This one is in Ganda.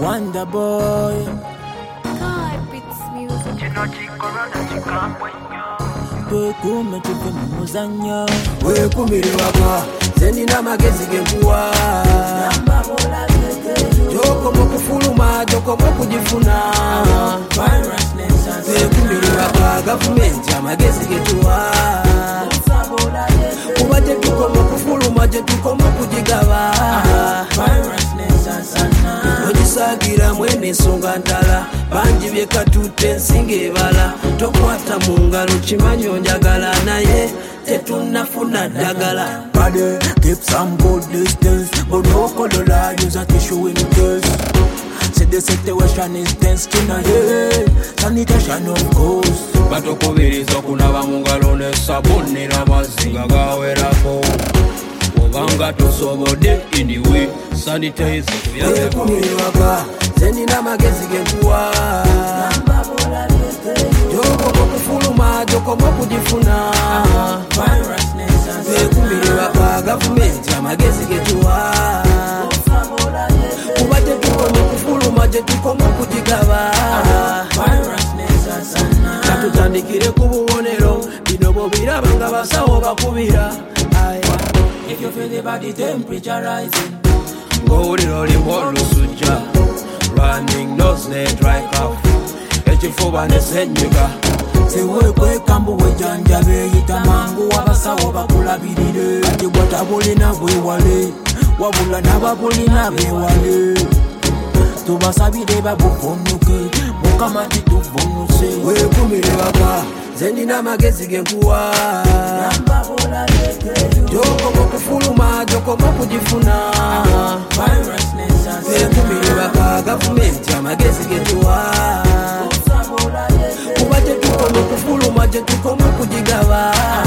Wonder boy. God beats music. Twekume tuve mu muzannyo. Wekumire waka zenina magezi genkuwa tokomo kufuluma tokomo kujifuna wekumire waka gavumenti amagezi getuwa kuba tetukomo kufuluma tetukomo kujigaba ogisagira mwene ensonga ndala bangi byekatute ensinga ebala tokwata mu ngalo kimanyi onjagala naye tetunafuna ddagala. Body, keep some good distance, but no color use a tissue in case. See the situation is tense, skin a head, sanitation of course. Batokubiriza kunaba mu ngalo ne sabuni n'amazzi nga gawerako. Obanga tosobodde anyway, sanitize tuyazeko. Wekumire waka zenina magezi genkuwa tokomo kufuluma tokomo kujifuna wekumire waka gavumenti amagezi getuwa kuba tetukomo kufuluma tetukomo kujigaba katutandikire ku bubonero bino bwobiraba nga basawo bakubira. If you feel the body temperature rising, ng'owulira olimu olusujja running nose ne dry cough ekifuba ne ssenyiga sewekweka mbu wejjanjabe eyita mangu abasawo bakulabirire kati gwe tabulina bwewale wabula n'ababulina beewale tubasabire babuvunuke mukama tituvunuse. wekumire waka zenina magezi genkuwa tokomo kufuluma tokomo kujifuna wekumire waka gavumenti amagezi getuwa kuba tetukomo kufuluma tetukomo kujigaba